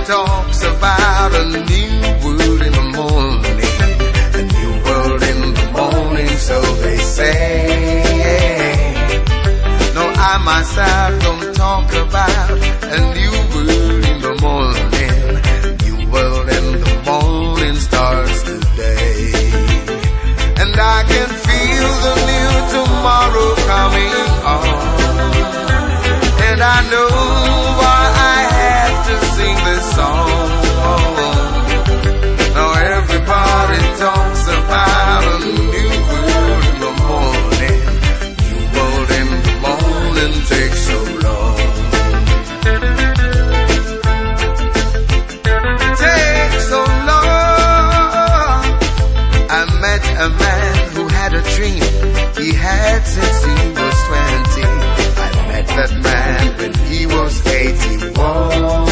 talks about a new world in the morning, a new world in the morning, so they say. No, I myself don't talk about a new world in the morning. New world in the morning starts today. And I can feel the new tomorrow coming on. And I know why I have to sing this song. Now everybody talks about a new world in the morning. New world in the morning takes so long. Takes so long. I met a man who had a dream he had since he was 20. I met that man when he was 81.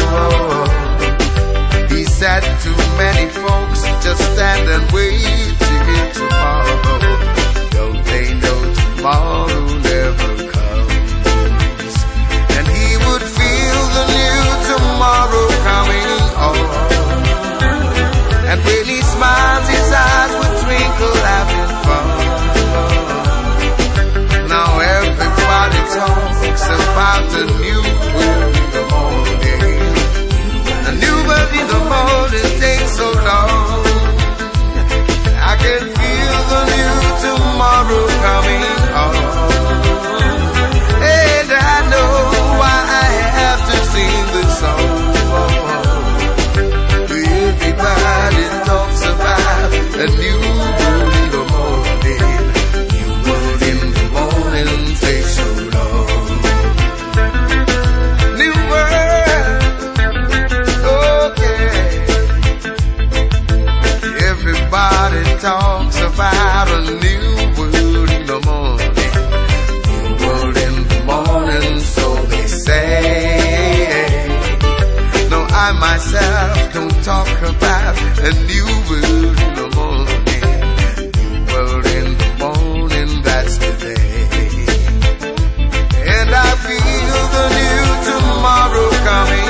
He said to many folks, just stand and wait till tomorrow. Don't they know tomorrow never comes? And he would feel the new tomorrow coming on. And when he smiles, his eyes would twinkle, having fun. Now everybody talks about the new world in the morning. The new world in the morning takes so long. I can feel the new tomorrow coming on. And I know why I have to sing this song. Everybody talks about a new world in the morning. New world in the morning takes so long. New world, okay. Everybody talks about a new world in the morning. New world in the morning, so they say. No, I myself don't talk about a new world in the morning. New world in the morning, that's today. And I feel the new tomorrow coming